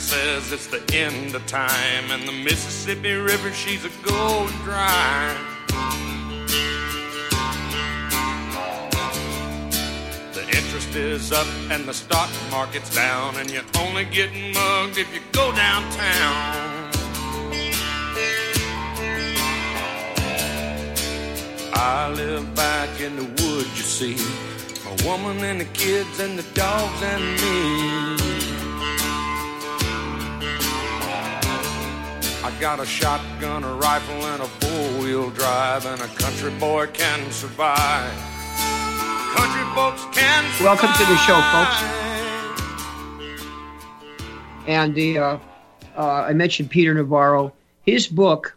says it's the end of time, and the Mississippi River, she's a going dry. The interest is up and the stock market's down, and you're only getting mugged if you go downtown. I live back in the woods, you see, a woman and the kids and the dogs and me. I got a shotgun, a rifle, and a four-wheel drive, and a country boy can survive. Country folks can survive. Welcome to the show, folks. And I mentioned Peter Navarro. His book,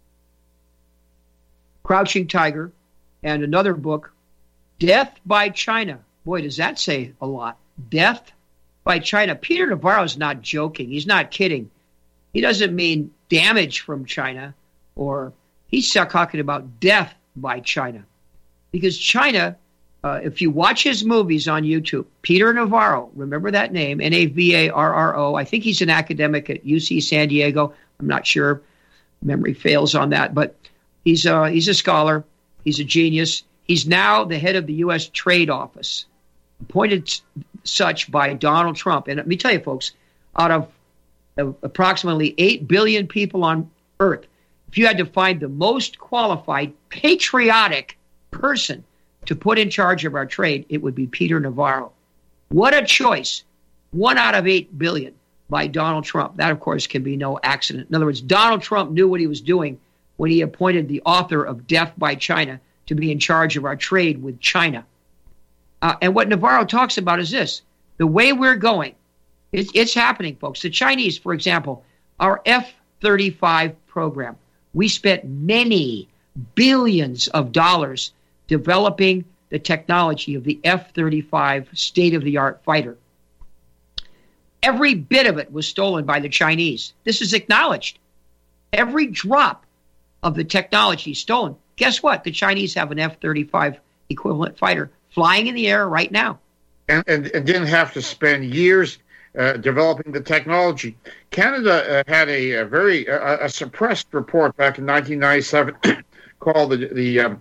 Crouching Tiger, and another book, Death by China. Boy, does that say a lot. Death by China. Peter Navarro's not joking. He's not kidding. He doesn't mean damage from China, or he's talking about death by China. Because China, if you watch his movies on YouTube, Peter Navarro, remember that name, Navarro. I think he's an academic at UC San Diego. I'm not sure. Memory fails on that, but he's a scholar. He's a genius. He's now the head of the U.S. Trade Office, appointed such by Donald Trump. And let me tell you, folks, out of approximately 8 billion people on Earth, if you had to find the most qualified, patriotic person to put in charge of our trade, it would be Peter Navarro. What a choice. 1 out of 8 billion by Donald Trump. That, of course, can be no accident. In other words, Donald Trump knew what he was doing when he appointed the author of Death by China to be in charge of our trade with China. And what Navarro talks about is this. The way we're going, it's happening, folks. The Chinese, for example, our F-35 program, we spent many billions of dollars developing the technology of the F-35 state-of-the-art fighter. Every bit of it was stolen by the Chinese. This is acknowledged. Every drop of the technology stolen. Guess what? The Chinese have an F-35 equivalent fighter flying in the air right now. And didn't have to spend years developing the technology. Canada had a very suppressed report back in 1997 called the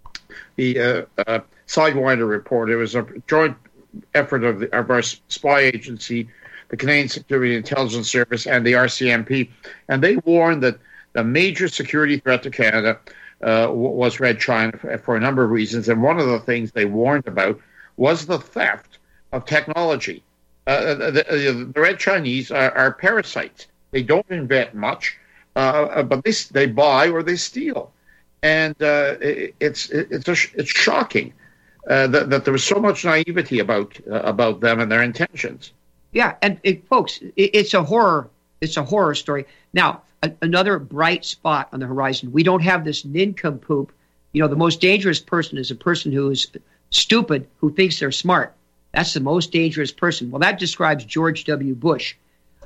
Sidewinder Report. It was a joint effort of our spy agency, the Canadian Security Intelligence Service, and the RCMP, and they warned that the major security threat to Canada was Red China for a number of reasons, and one of the things they warned about was the theft of technology. The Red Chinese are parasites. They don't invent much, but they buy or they steal, and it's shocking that there was so much naivety about them and their intentions. Yeah, and folks, it's a horror. It's a horror story. Now, another bright spot on the horizon. We don't have this nincompoop. The most dangerous person is a person who is stupid, who thinks they're smart. That's the most dangerous person. Well, that describes George W. Bush.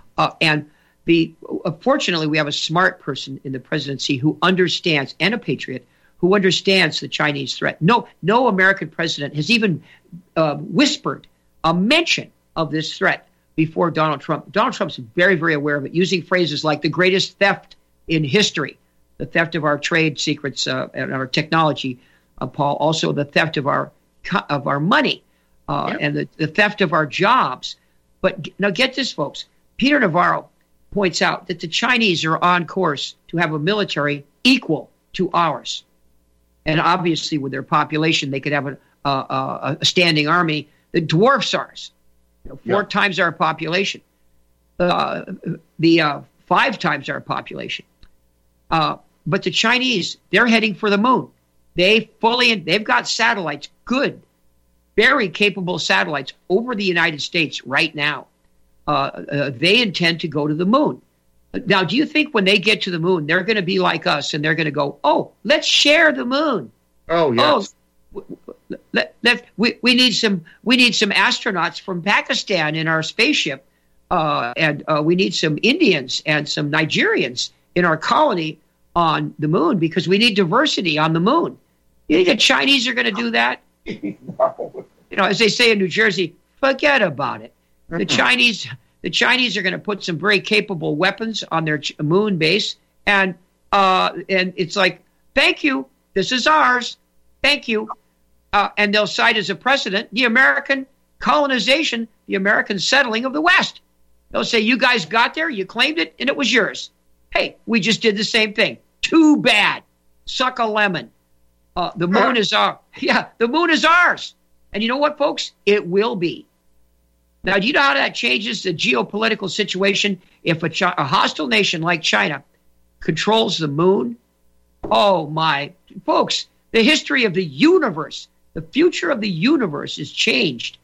Fortunately, we have a smart person in the presidency who understands, and a patriot, who understands the Chinese threat. No American president has even whispered a mention of this threat before Donald Trump. Donald Trump's very, very aware of it, using phrases like the greatest theft in history, the theft of our trade secrets and our technology, Paul, also the theft of our money and the theft of our jobs. But now get this, folks. Peter Navarro points out that the Chinese are on course to have a military equal to ours. And obviously, with their population, they could have a standing army that dwarfs ours. 4 times our population, 5 times our population. But the Chinese, they're heading for the moon. They've got satellites, good, very capable satellites over the United States right now. They intend to go to the moon. Now, do you think when they get to the moon, they're going to be like us and they're going to go, oh, let's share the moon? Oh, yes. We need some astronauts from Pakistan in our spaceship, and we need some Indians and some Nigerians in our colony on the moon because we need diversity on the moon. You think the Chinese are going to do that? No. As they say in New Jersey, forget about it. The the Chinese are going to put some very capable weapons on their moon base, and it's like, thank you, this is ours, thank you, and they'll cite as a precedent the American colonization, the American settling of the West. They'll say, you guys got there, you claimed it, and it was yours. Hey, we just did the same thing. Too bad. Suck a lemon. The moon is ours. Yeah, the moon is ours. And you know what, folks? It will be. Now, do you know how that changes the geopolitical situation if a hostile nation like China controls the moon? Oh, my. Folks, the history of the universe, the future of the universe is changed.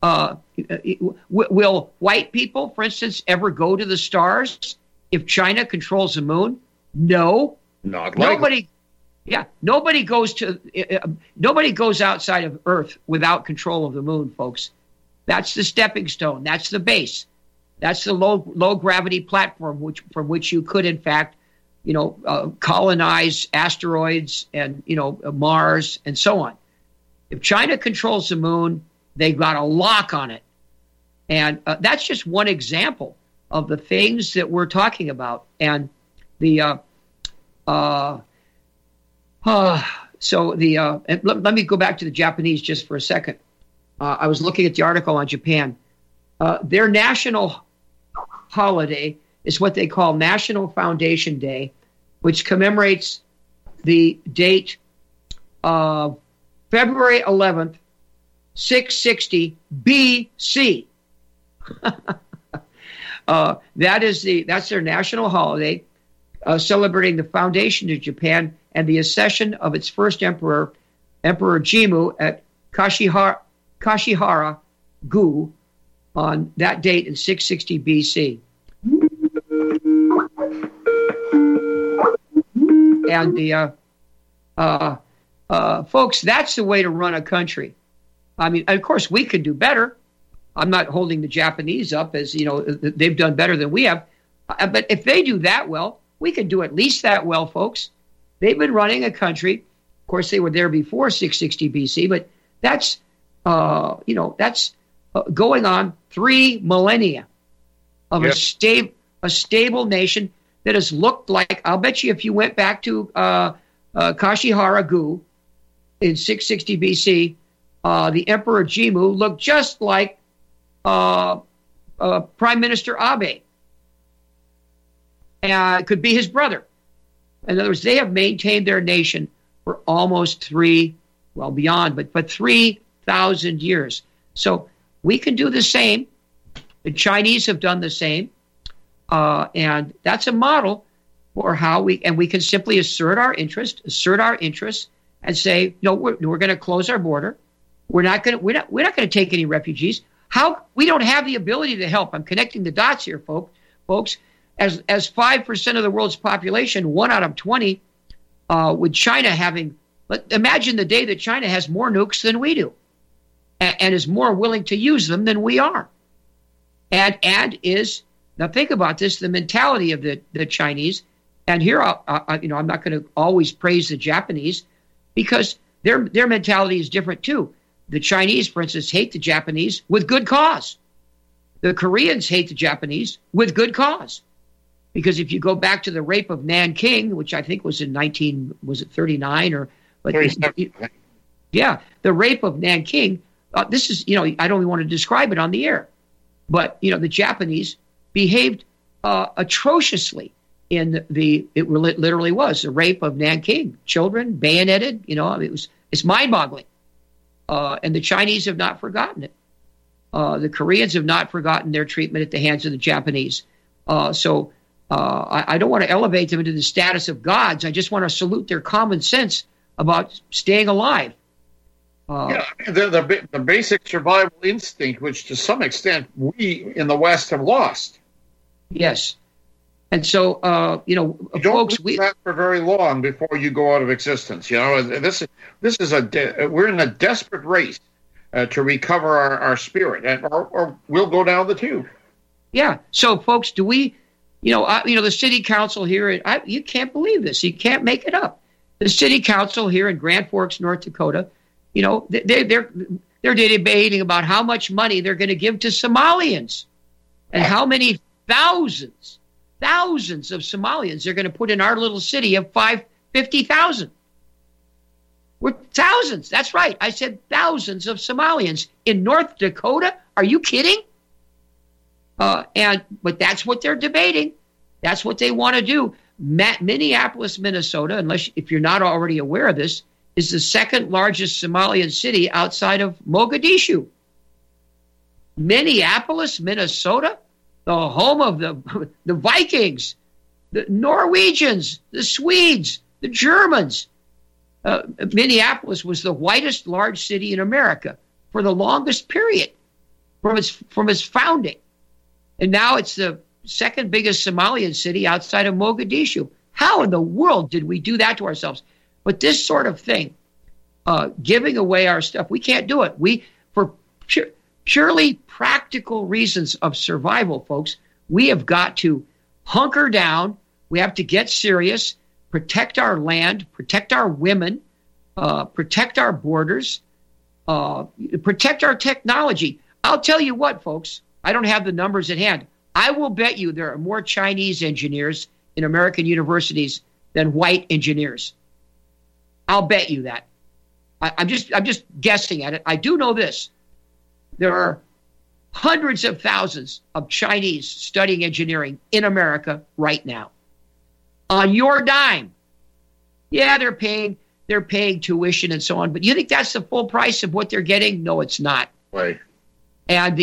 Will white people, for instance, ever go to the stars if China controls the moon? No. Not likely. Nobody goes outside of Earth without control of the moon, folks. That's the stepping stone. That's the base. That's the low gravity platform from which you could, in fact, colonize asteroids and Mars and so on. If China controls the moon, they've got a lock on it, and that's just one example of the things that we're talking about. And let me go back to the Japanese just for a second. I was looking at the article on Japan. Their national holiday is what they call National Foundation Day, which commemorates the date of February 11th, 660 BC. That's their national holiday, celebrating the foundation of Japan and the accession of its first emperor, Emperor Jimmu, at Kashihara-gu on that date in 660 BC. And folks, that's the way to run a country. I mean, of course, we could do better. I'm not holding the Japanese up as, they've done better than we have. But if they do that well, we can do at least that well, folks. They've been running a country. Of course, they were there before 660 BC, but that's going on 3 millennia of a stable nation that has looked like, I'll bet you if you went back to Kashihara-gu in 660 BC, the Emperor Jimmu looked just like Prime Minister Abe. And it could be his brother. In other words, they have maintained their nation for almost 3,000 years. So we can do the same. The Chinese have done the same. And that's a model for how we can simply assert our interests, and say, no, we're going to close our border. We're not going to take any refugees. We don't have the ability to help. I'm connecting the dots here, folks. As 5% of the world's population, 1 out of 20, with China having, imagine the day that China has more nukes than we do, and is more willing to use them than we are, and is, now think about this, the mentality of the Chinese. And here, I'm not going to always praise the Japanese, because their mentality is different too. The Chinese, for instance, hate the Japanese with good cause. The Koreans hate the Japanese with good cause. Because if you go back to the rape of Nanking, which I think was in 39 yeah, the rape of Nanking, this is, I don't even want to describe it on the air. But, the Japanese behaved atrociously in it literally was the rape of Nanking. Children bayoneted, it's mind-boggling. And the Chinese have not forgotten it. The Koreans have not forgotten their treatment at the hands of the Japanese. I don't want to elevate them into the status of gods. I just want to salute their common sense about staying alive. The basic survival instinct, which to some extent we in the West have lost. Yes. And so, folks, we don't that for very long before you go out of existence. This is we're in a desperate race to recover our spirit, or we'll go down the tube. Yeah. So, folks, do we? The city council here. You can't believe this. You can't make it up. The city council here in Grand Forks, North Dakota. They're debating about how much money they're going to give to Somalians. And how many thousands of Somalians they're going to put in our little city of 50,000? We're thousands. That's right. I said thousands of Somalians in North Dakota. Are you kidding? But that's what they're debating. That's what they want to do. Minneapolis, Minnesota, if you're not already aware of this, is the second largest Somalian city outside of Mogadishu. Minneapolis, Minnesota, the home of the Vikings, the Norwegians, the Swedes, the Germans. Minneapolis was the whitest large city in America for the longest period from its founding. And now it's the second biggest Somalian city outside of Mogadishu. How in the world did we do that to ourselves? But this sort of thing, giving away our stuff, we can't do it. For purely practical reasons of survival, folks, we have got to hunker down. We have to get serious, protect our land, protect our women, protect our borders, protect our technology. I'll tell you what, folks, I don't have the numbers at hand. I will bet you there are more Chinese engineers in American universities than white engineers. I'll bet you that. I'm just guessing at it. I do know this. There are hundreds of thousands of Chinese studying engineering in America right now. On your dime. Yeah, they're paying tuition and so on, but you think that's the full price of what they're getting? No, it's not. Right. And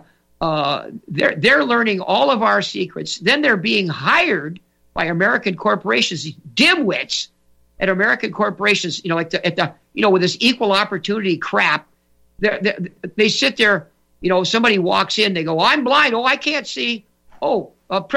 they're learning all of our secrets. Then they're being hired by American corporations, these dimwits at American corporations, with this equal opportunity crap. They sit there, somebody walks in, they go, I'm blind. Oh, I can't see. Oh,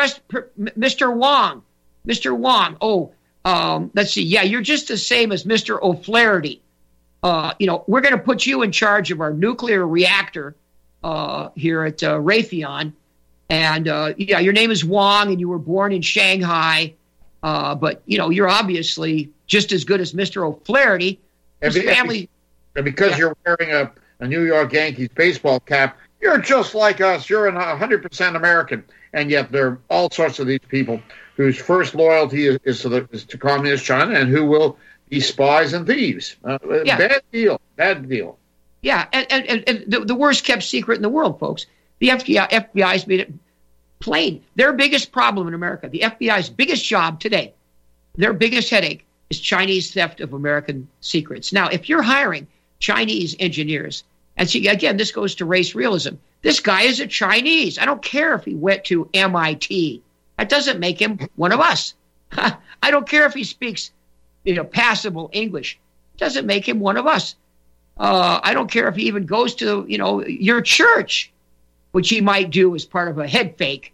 Mr. Wong. Mr. Wong. Oh, let's see. Yeah, you're just the same as Mr. O'Flaherty. We're going to put you in charge of our nuclear reactor here at Raytheon. And, your name is Wong and you were born in Shanghai. But, you're obviously just as good as Mr. O'Flaherty. His family. And because you're wearing a New York Yankees baseball cap, you're just like us. You're 100% American. And yet there are all sorts of these people whose first loyalty is to Communist China and who will be spies and thieves. Bad deal. Yeah, and the worst kept secret in the world, folks. The FBI's made it plain. Their biggest problem in America, the FBI's biggest job today, their biggest headache is Chinese theft of American secrets. Now, if you're hiring Chinese engineers, and see, again, this goes to race realism. This guy is a Chinese. I don't care if he went to MIT. That doesn't make him one of us. I don't care if he speaks, passable English. It doesn't make him one of us. I don't care if he even goes to, your church, which he might do as part of a head fake.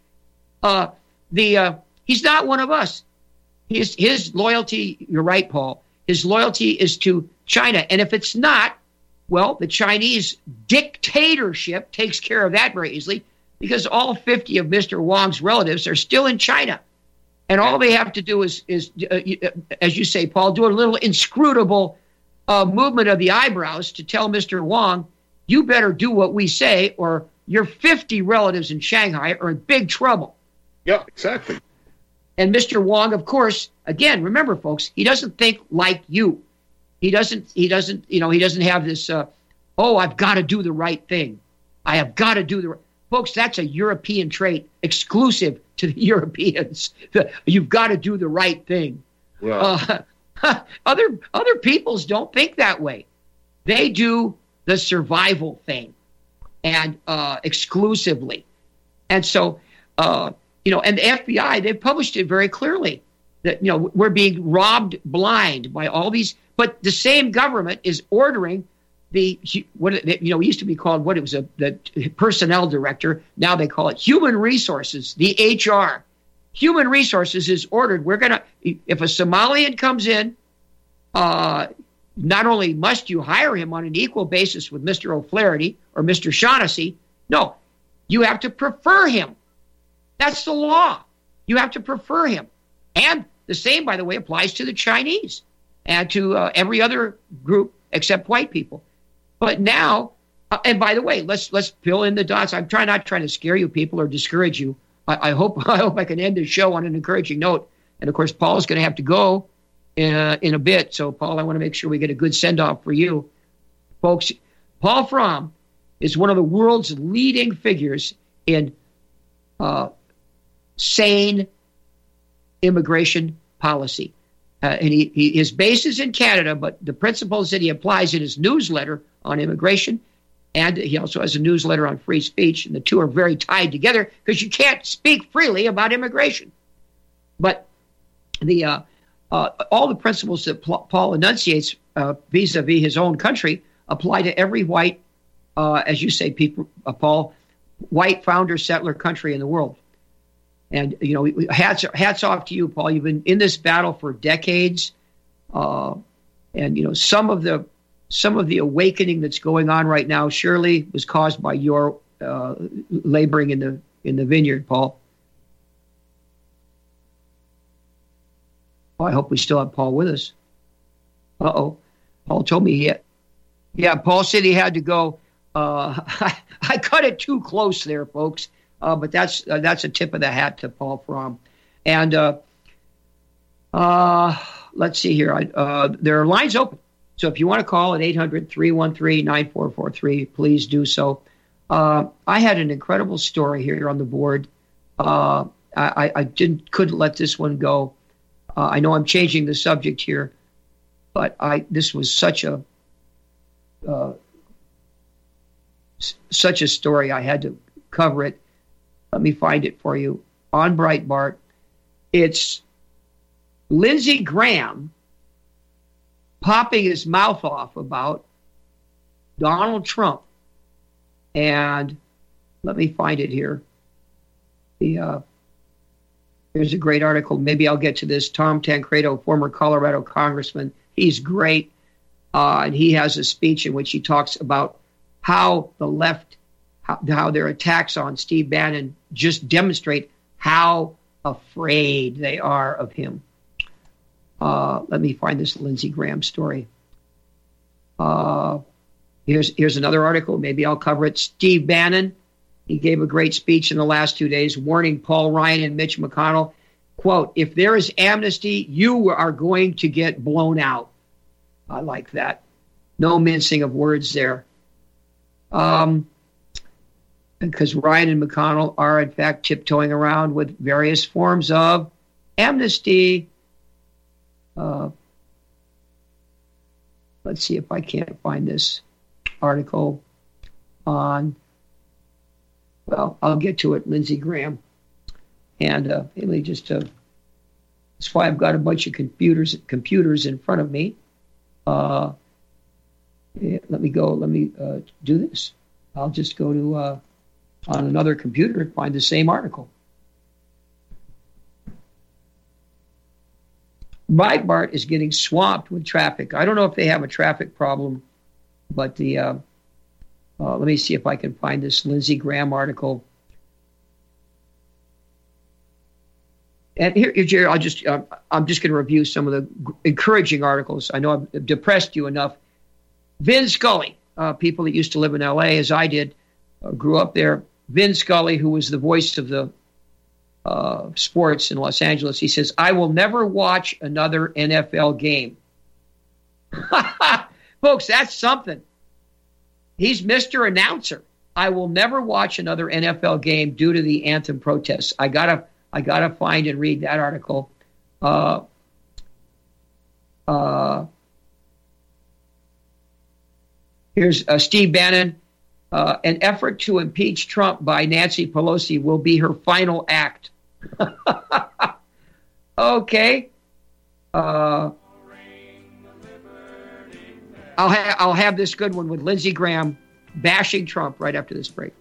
He's not one of us. His loyalty, you're right, Paul, his loyalty is to China. And if it's not, well, the Chinese dictatorship takes care of that very easily because all 50 of Mr. Wong's relatives are still in China. And all they have to do is as you say, Paul, do a little inscrutable movement of the eyebrows to tell Mr. Wong, you better do what we say or your 50 relatives in Shanghai are in big trouble. Yeah, exactly. And Mr. Wong, of course, again, remember, folks, he doesn't think like you. He doesn't have this, I've got to do the right thing. I have got to do the right. Folks, that's a European trait exclusive to the Europeans. You've got to do the right thing. Yeah. Other peoples don't think that way. They do the survival thing and exclusively. And so, and the FBI, they've published it very clearly that, we're being robbed blind by all these. But the same government is ordering the used to be called the personnel director. Now they call it human resources, the HR. Human resources is ordered. If a Somalian comes in, not only must you hire him on an equal basis with Mr. O'Flaherty or Mr. Shaughnessy, no, you have to prefer him. That's the law. You have to prefer him. And the same, by the way, applies to the Chinese and to every other group except white people. But now And by the way, let's fill in the dots. I'm not trying to scare you people or discourage you. I hope I can end the show on an encouraging note. And of course, Paul's going to have to go in a bit. So, Paul, I want to make sure we get a good send-off for you. Folks, Paul Fromm is one of the world's leading figures in sane immigration policy. And his base is in Canada, but the principles that he applies in his newsletter on immigration, and he also has a newsletter on free speech, and the two are very tied together because you can't speak freely about immigration. But all the principles that Paul enunciates vis-a-vis his own country apply to every white, as you say, Paul, white founder settler country in the world. And, you know, hats off to you, Paul. You've been in this battle for decades. And, you know, some of the awakening that's going on right now surely was caused by your laboring in the vineyard, Paul. Oh, I hope we still have Paul with us. Uh-oh. Paul told me Paul said he had to go. I cut it too close there, folks. But that's a tip of the hat to Paul Fromm. And let's see here. There are lines open. So if you want to call at 800-313-9443, please do so. I had an incredible story here on the board. I couldn't let this one go. I know I'm changing the subject here, but this was such a story. I had to cover it. Let me find it for you on Breitbart. It's Lindsey Graham popping his mouth off about Donald Trump. And let me find it here. There's a great article. Maybe I'll get to this. Tom Tancredo, former Colorado congressman. He's great. And he has a speech in which he talks about how the left, how their attacks on Steve Bannon just demonstrate how afraid they are of him. Let me find this Lindsey Graham story. Here's another article. Maybe I'll cover it. Steve Bannon, he gave a great speech in the last 2 days warning Paul Ryan and Mitch McConnell, quote, if there is amnesty, you are going to get blown out. I like that. No mincing of words there. Because Ryan and McConnell are, in fact, tiptoeing around with various forms of amnesty. Let's see if I can't find this article on, well, I'll get to it, Lindsey Graham. And let me just, that's why I've got a bunch of computers in front of me. Let me do this. I'll just go to, on another computer and find the same article. Breitbart is getting swamped with traffic. I don't know if they have a traffic problem, but let me see if I can find this Lindsey Graham article. And here, Jerry, I'm just going to review some of the encouraging articles. I know I've depressed you enough. Vin Scully, people that used to live in L.A., as I did, grew up there. Vin Scully, who was the voice of the sports in Los Angeles, he says, I will never watch another NFL game. Folks, that's something. He's Mr. Announcer. I will never watch another NFL game due to the anthem protests. I gotta find and read that article. Here's Steve Bannon. An effort to impeach Trump by Nancy Pelosi will be her final act. Okay. I'll have this good one with Lindsey Graham bashing Trump right after this break.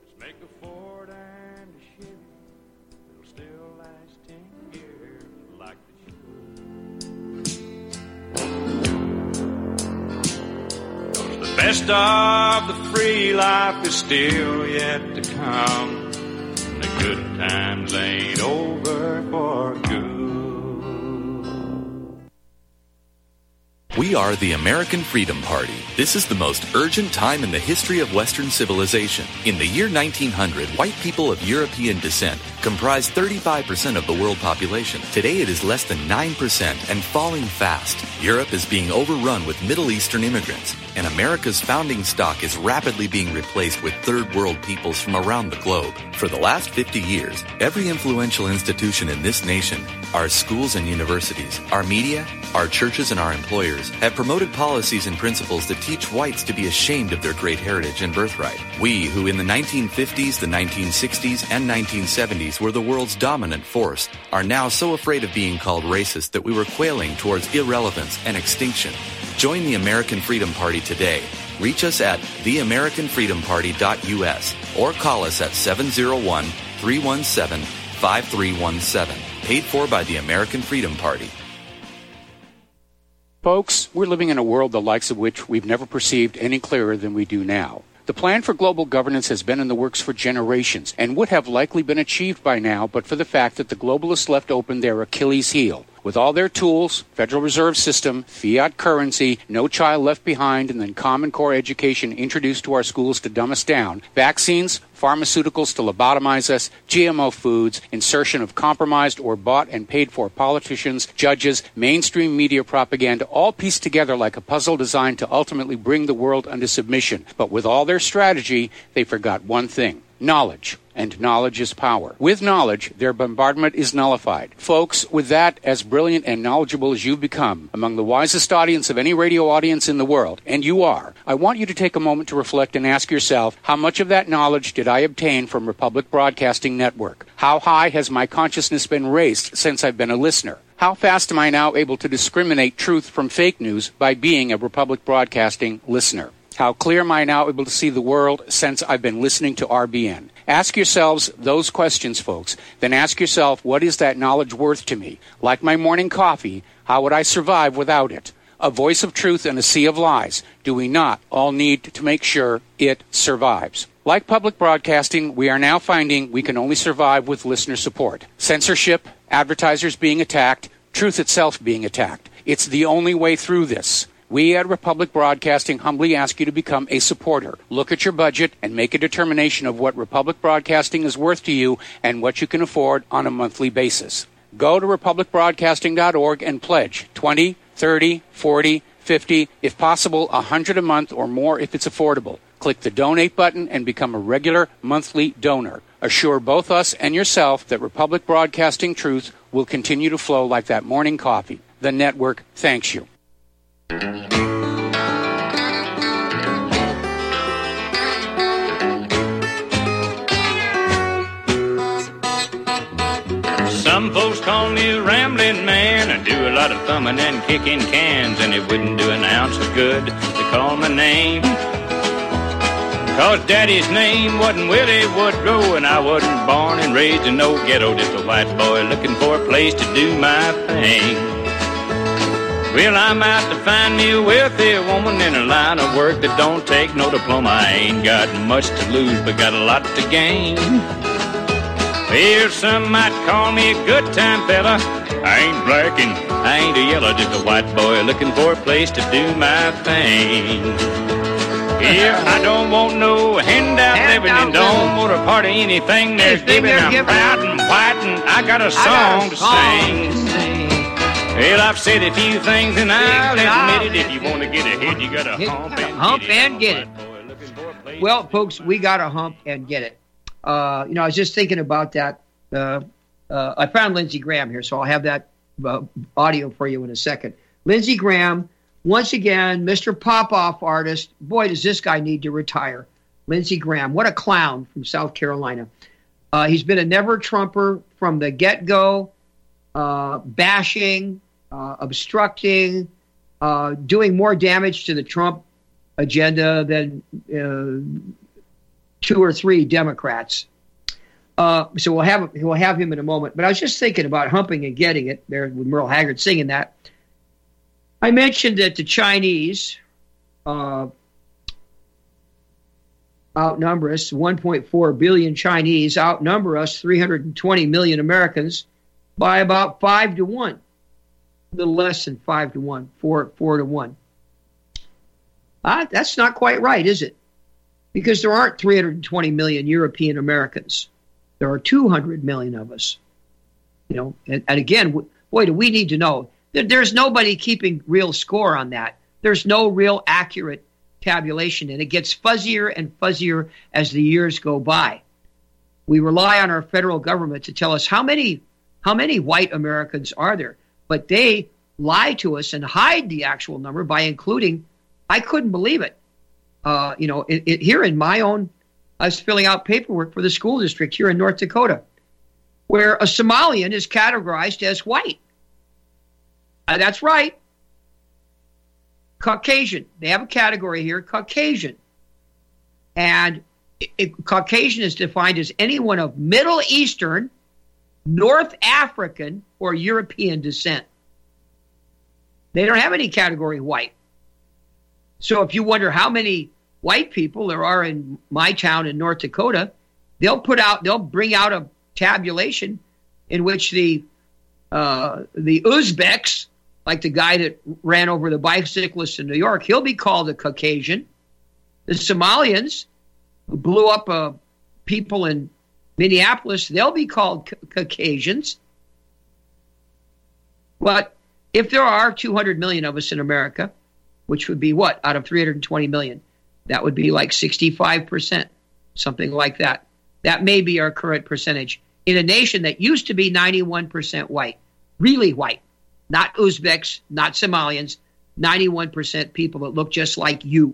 Best of the free life is still yet to come. The good times ain't over for good. We are the American Freedom Party. This is the most urgent time in the history of Western civilization. In the year 1900, white people of European descent comprised 35% of the world population. Today it is less than 9% and falling fast. Europe is being overrun with Middle Eastern immigrants, and America's founding stock is rapidly being replaced with third world peoples from around the globe. For the last 50 years, every influential institution in this nation, our schools and universities, our media, our churches and our employers have promoted policies and principles that teach whites to be ashamed of their great heritage and birthright. We, who in the 1950s, the 1960s, and 1970s were the world's dominant force, are now so afraid of being called racist that we were quailing towards irrelevance and extinction. Join the American Freedom Party today. Reach us at theamericanfreedomparty.us or call us at 701-317-5317. Paid for by the American Freedom Party. Folks, we're living in a world the likes of which we've never perceived any clearer than we do now. The plan for global governance has been in the works for generations and would have likely been achieved by now but for the fact that the globalists left open their Achilles heel. With all their tools, Federal Reserve System, fiat currency, no child left behind, and then Common Core education introduced to our schools to dumb us down, vaccines, pharmaceuticals to lobotomize us, GMO foods, insertion of compromised or bought and paid for politicians, judges, mainstream media propaganda, all pieced together like a puzzle designed to ultimately bring the world under submission. But with all their strategy, they forgot one thing: knowledge. And knowledge is power. With knowledge, their bombardment is nullified. Folks, with that, as brilliant and knowledgeable as you've become, among the wisest audience of any radio audience in the world, and you are, I want you to take a moment to reflect and ask yourself, how much of that knowledge did I obtain from Republic Broadcasting Network? How high has my consciousness been raised since I've been a listener? How fast am I now able to discriminate truth from fake news by being a Republic Broadcasting listener? How clear am I now able to see the world since I've been listening to RBN? Ask yourselves those questions, folks. Then ask yourself, what is that knowledge worth to me? Like my morning coffee, how would I survive without it? A voice of truth in a sea of lies. Do we not all need to make sure it survives? Like public broadcasting, we are now finding we can only survive with listener support. Censorship, advertisers being attacked, truth itself being attacked. It's the only way through this. We at Republic Broadcasting humbly ask you to become a supporter. Look at your budget and make a determination of what Republic Broadcasting is worth to you and what you can afford on a monthly basis. Go to republicbroadcasting.org and pledge $20, $30, $40, $50, if possible, $100 a month or more if it's affordable. Click the donate button and become a regular monthly donor. Assure both us and yourself that Republic Broadcasting truth will continue to flow like that morning coffee. The network thanks you. Some folks call me a rambling man. I do a lot of thumbing and kicking cans, and it wouldn't do an ounce of good to call my name. 'Cause Daddy's name wasn't Willie Woodrow, and I wasn't born and raised in no ghetto, just a white boy looking for a place to do my thing. Well, I'm out to find me a wealthy woman in a line of work that don't take no diploma. I ain't got much to lose, but got a lot to gain. Well, some might call me a good time fella. I ain't black and I ain't a yellow, just a white boy looking for a place to do my thing. Yeah, I don't want no handout living and don't want a part of anything there's giving. I'm proud and white and I got a song to sing. Well, I've said a few things and I'll admit it. If you want to get ahead, you got to hump and get it. Well, folks, we got to hump and get it. I was just thinking about that. I found Lindsey Graham here, so I'll have that audio for you in a second. Lindsey Graham, once again, Mr. Pop-Off artist. Boy, does this guy need to retire. Lindsey Graham, what a clown from South Carolina. He's been a never-Trumper from the get-go, bashing, obstructing, doing more damage to the Trump agenda than 2 or 3 Democrats. So we'll have him in a moment. But I was just thinking about humping and getting it there with Merle Haggard singing that. I mentioned that the Chinese outnumber us. 1.4 billion Chinese outnumber us, 320 million Americans, by about 5 to 1. little less than 5 to 1, 4 to 1. That's not quite right, is it? Because there aren't 320 million European Americans. There are 200 million of us. You know, and again, boy, do we need to know. There's nobody keeping real score on that. There's no real accurate tabulation, and it gets fuzzier and fuzzier as the years go by. We rely on our federal government to tell us how many white Americans are there, but they lie to us and hide the actual number by including. I couldn't believe it. Here in my own, I was filling out paperwork for the school district here in North Dakota, where a Somalian is categorized as white. That's right. Caucasian. They have a category here, Caucasian. And Caucasian is defined as anyone of Middle Eastern, North African, or European descent. They don't have any category white. So if you wonder how many white people there are in my town in North Dakota, they'll bring out a tabulation in which the Uzbeks, like the guy that ran over the bicyclist in New York, he'll be called a Caucasian. The Somalians who blew up people in Minneapolis, they'll be called Caucasians. But if there are 200 million of us in America, which would be what, out of 320 million? That would be like 65%, something like that. That may be our current percentage in a nation that used to be 91% white, really white, not Uzbeks, not Somalians, 91% people that look just like you.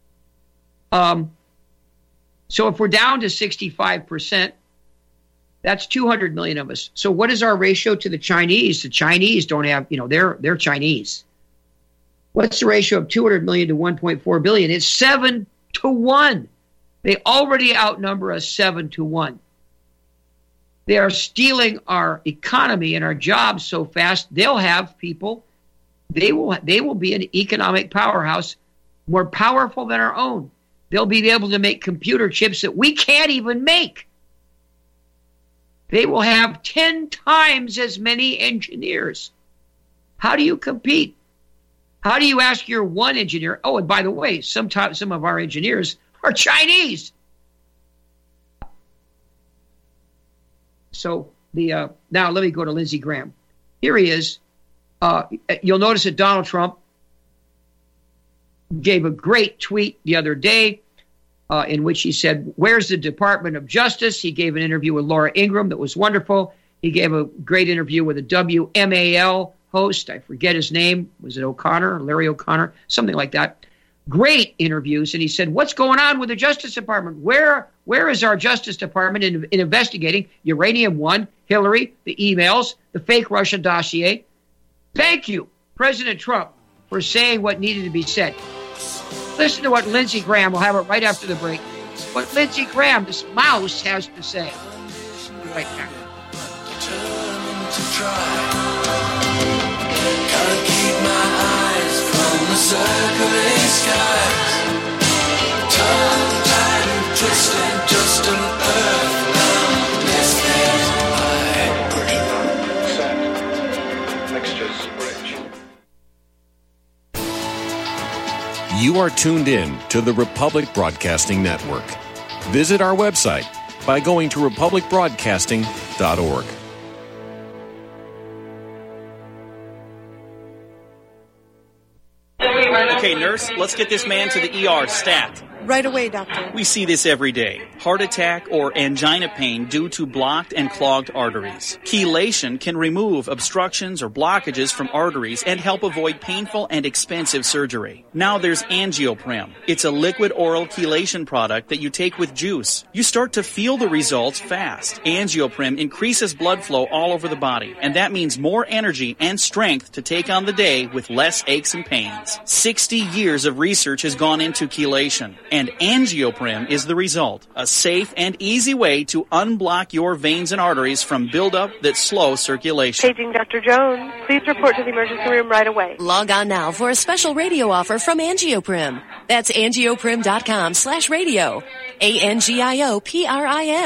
So if we're down to 65%, that's 200 million of us. So what is our ratio to the Chinese? The Chinese don't have, they're Chinese. What's the ratio of 200 million to 1.4 billion? It's 7 to 1. They already outnumber us 7 to 1. They are stealing our economy and our jobs so fast, they'll have people, they will be an economic powerhouse more powerful than our own. They'll be able to make computer chips that we can't even make. They will have 10 times as many engineers. How do you compete? How do you ask your one engineer? Oh, and by the way, sometimes some of our engineers are Chinese. So now let me go to Lindsey Graham. Here he is. You'll notice that Donald Trump gave a great tweet the other day in which he said, "Where's the Department of Justice?" He gave an interview with Laura Ingraham that was wonderful. He gave a great interview with a WMAL host. I forget his name. Was it O'Connor, Larry O'Connor, something like that? Great interviews. And he said, what's going on with the Justice Department? Where is our Justice Department in investigating Uranium One, Hillary, the emails, the fake Russia dossier? Thank you, President Trump, for saying what needed to be said. Listen to what Lindsey Graham, we'll have it right after the break, what Lindsey Graham, this mouse, has to say. Right now. Can't keep my eyes from the circling skies. Turn the tide and twisting just an earth now. This is high. Pressure set. Mixtures rich. You are tuned in to the Republic Broadcasting Network. Visit our website by going to republicbroadcasting.org. Okay, nurse, let's get this man to the ER stat. Right away, doctor. We see this every day. Heart attack or angina pain due to blocked and clogged arteries. Chelation can remove obstructions or blockages from arteries and help avoid painful and expensive surgery. Now there's Angioprim. It's a liquid oral chelation product that you take with juice. You start to feel the results fast. Angioprim increases blood flow all over the body, and that means more energy and strength to take on the day with less aches and pains. 60 years of research has gone into chelation. And Angioprim is the result. A safe and easy way to unblock your veins and arteries from buildup that slow circulation. Paging Dr. Jones. Please report to the emergency room right away. Log on now for a special radio offer from Angioprim. That's angioprim.com/radio. ANGIOPRIM.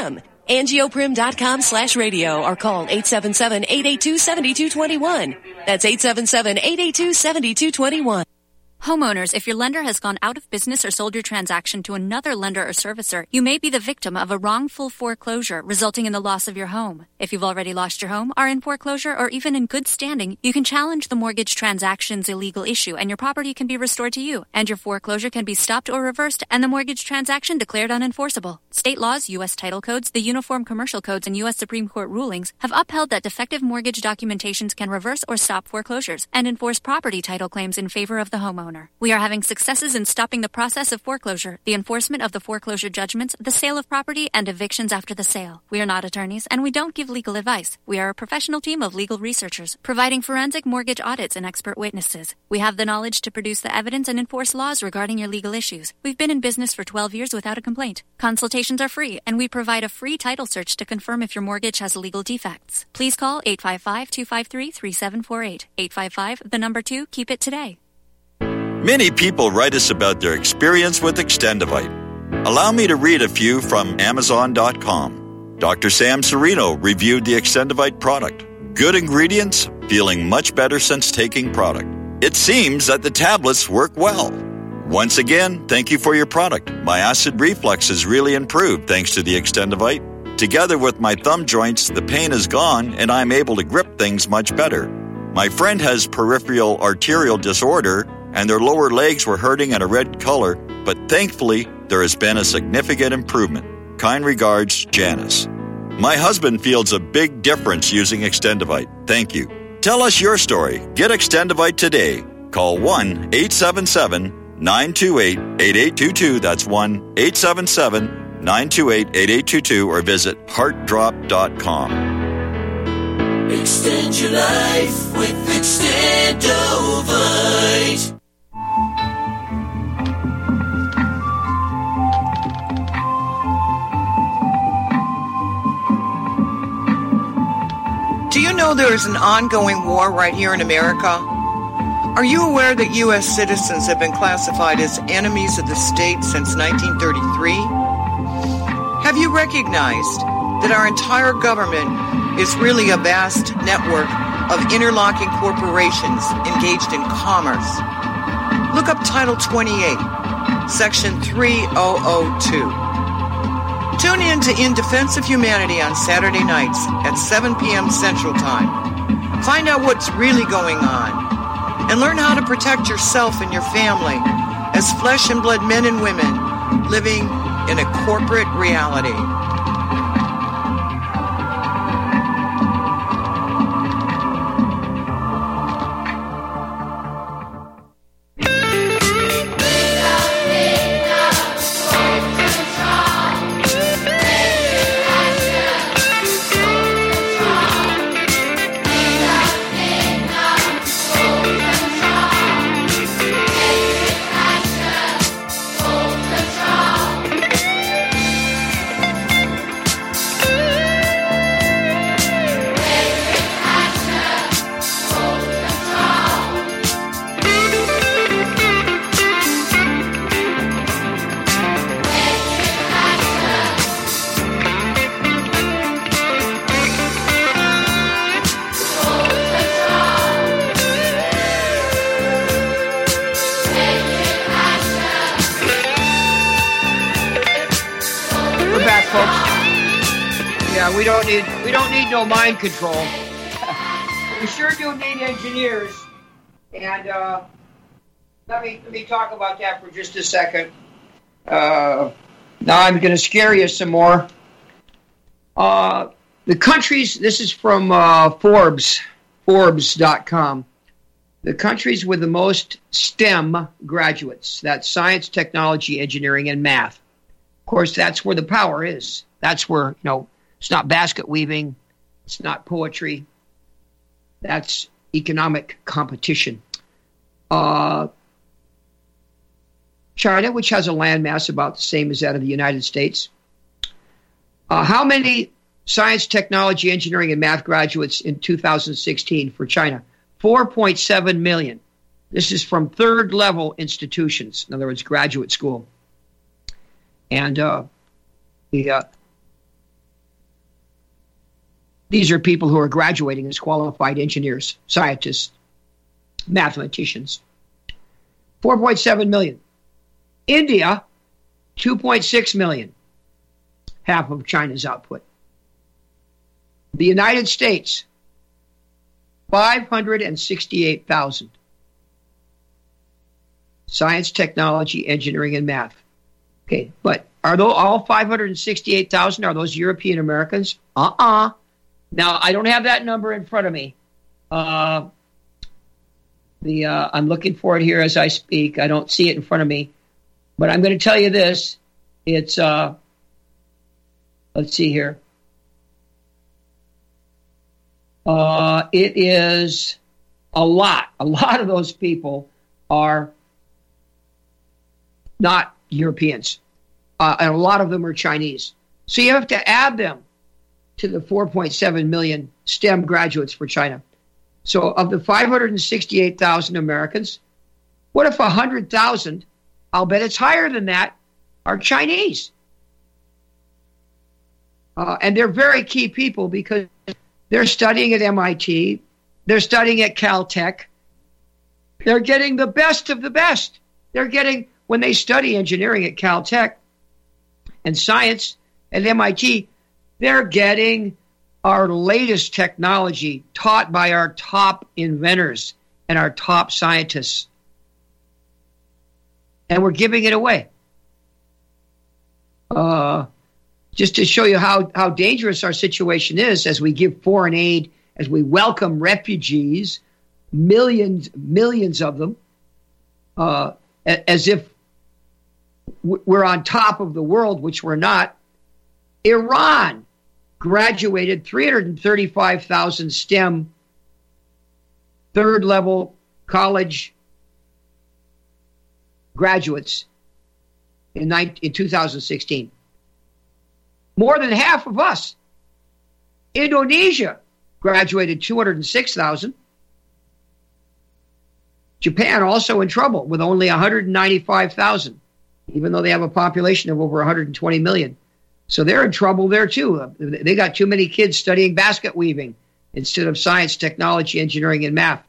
angioprim.com/radio or call 877-882-7221. That's 877-882-7221. Homeowners, if your lender has gone out of business or sold your transaction to another lender or servicer, you may be the victim of a wrongful foreclosure resulting in the loss of your home. If you've already lost your home, are in foreclosure, or even in good standing, you can challenge the mortgage transaction's illegal issue and your property can be restored to you, and your foreclosure can be stopped or reversed and the mortgage transaction declared unenforceable. State laws, U.S. title codes, the Uniform Commercial Codes, and U.S. Supreme Court rulings have upheld that defective mortgage documentations can reverse or stop foreclosures and enforce property title claims in favor of the homeowner. We are having successes in stopping the process of foreclosure, the enforcement of the foreclosure judgments, the sale of property, and evictions after the sale. We are not attorneys, and we don't give legal advice. We are a professional team of legal researchers, providing forensic mortgage audits and expert witnesses. We have the knowledge to produce the evidence and enforce laws regarding your legal issues. We've been in business for 12 years without a complaint. Consultations are free, and we provide a free title search to confirm if your mortgage has legal defects. Please call 855-253-3748. 855, keep it today. Many people write us about their experience with Extendivite. Allow me to read a few from Amazon.com. Dr. Sam Serino reviewed the Extendivite product. Good ingredients, feeling much better since taking product. It seems that the tablets work well. Once again, thank you for your product. My acid reflux has really improved thanks to the Extendivite. Together with my thumb joints, the pain is gone and I'm able to grip things much better. My friend has peripheral arterial disorder and their lower legs were hurting in a red color, but thankfully, there has been a significant improvement. Kind regards, Janice. My husband feels a big difference using Extendivite. Thank you. Tell us your story. Get Extendivite today. Call 1-877-928-8822. That's 1-877-928-8822 or visit heartdrop.com. Extend your life with Extendovite. Do you know there is an ongoing war right here in America? Are you aware that U.S. citizens have been classified as enemies of the state since 1933? Have you recognized that our entire government is really a vast network of interlocking corporations engaged in commerce? Look up Title 28, Section 3002. Tune in to In Defense of Humanity on Saturday nights at 7 p.m. Central Time. Find out what's really going on and learn how to protect yourself and your family as flesh and blood men and women living in a corporate reality. We don't need no mind control. We sure do need engineers. And let me talk about that for just a second. Now I'm going to scare you some more. The countries, this is from Forbes.com. The countries with the most STEM graduates, that's science, technology, engineering, and math. Of course, that's where the power is. That's where, it's not basket weaving. It's not poetry. That's economic competition. China, which has a landmass about the same as that of the United States. How many science, technology, engineering, and math graduates in 2016 for China? 4.7 million. This is from third-level institutions. In other words, graduate school. And These are people who are graduating as qualified engineers, scientists, mathematicians. 4.7 million. India, 2.6 million. Half of China's output. The United States, 568,000. Science, technology, engineering, and math. Okay, but are those all 568,000? Are those European Americans? Now, I don't have that number in front of me. I'm looking for it here as I speak. I don't see it in front of me. But I'm going to tell you this. It's, let's see here. It is a lot. A lot of those people are not Europeans. And a lot of them are Chinese. So you have to add them to the 4.7 million STEM graduates for China. So of the 568,000 Americans, what if 100,000, I'll bet it's higher than that, are Chinese? And they're very key people because they're studying at MIT, they're studying at Caltech, they're getting the best of the best. They're getting, when they study engineering at Caltech and science at MIT, they're getting our latest technology taught by our top inventors and our top scientists. And we're giving it away. Just to show you how dangerous our situation is as we give foreign aid, as we welcome refugees, millions of them, as if we're on top of the world, which we're not. Iran graduated 335,000 STEM third-level college graduates in 2016. More than half of us. Indonesia graduated 206,000. Japan also in trouble with only 195,000, even though they have a population of over 120 million. So they're in trouble there too. They got too many kids studying basket weaving instead of science, technology, engineering, and math.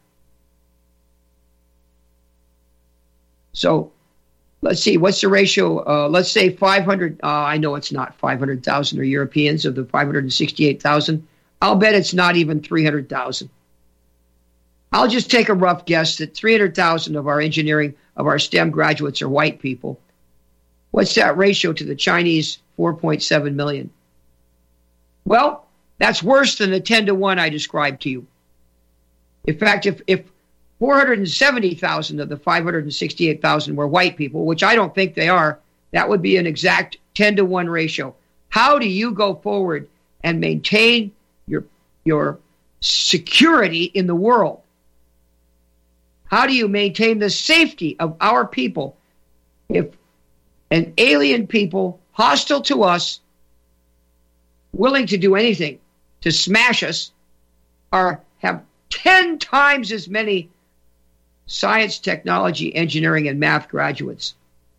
So let's see, what's the ratio? Let's say 500, I know it's not 500,000 are Europeans of the 568,000. I'll bet it's not even 300,000. I'll just take a rough guess that 300,000 of our engineering, of our STEM graduates are white people. What's that ratio to the Chinese 4.7 million? Well, that's worse than the 10-to-1 I described to you. In fact, if 470,000 of the 568,000 were white people, which I don't think they are, that would be an exact 10-to-1 ratio. How do you go forward and maintain your security in the world? How do you maintain the safety of our people if an alien people, hostile to us, willing to do anything to smash us, have 10 times as many science, technology, engineering, and math graduates?